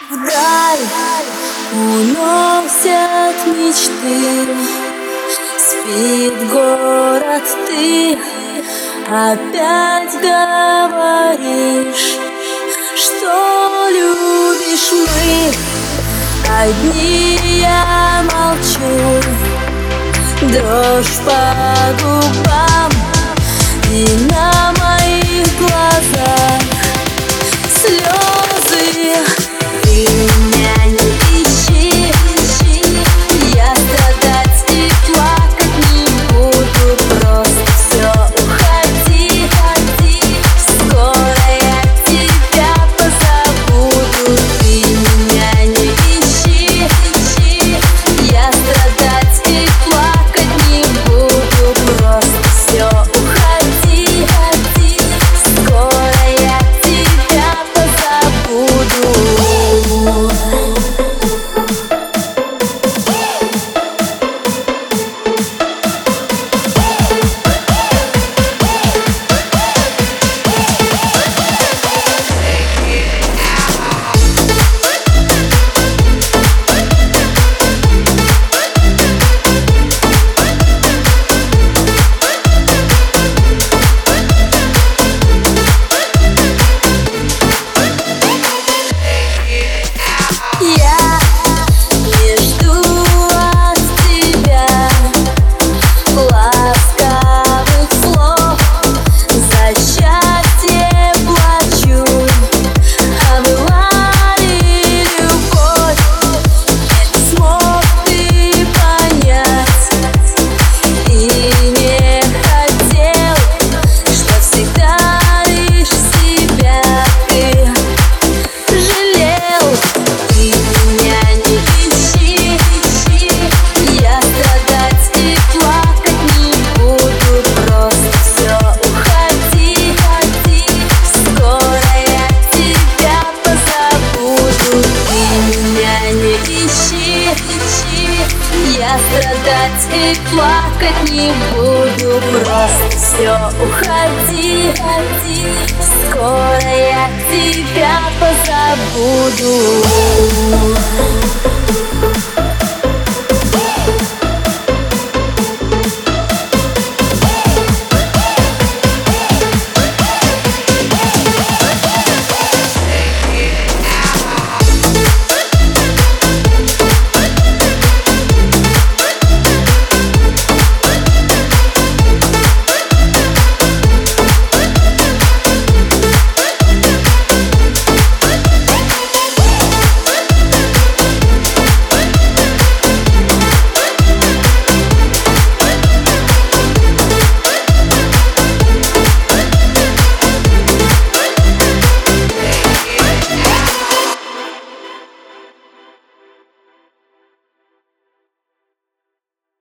Вдаль уносят мечты, спит город, ты опять говоришь, что любишь. Мы одни, я молчу, дрожь по губам и на моих глазах слезы. Ты меня не ищи, я страдать и плакать не буду. Просто все, уходи, скоро я тебя позабуду. Ты меня не ищи, я страдать и плакать не буду. Просто все, уходи, скоро я тебя позабуду. Я страдать и плакать не буду. Просто все, уходи, скоро я тебя позабуду.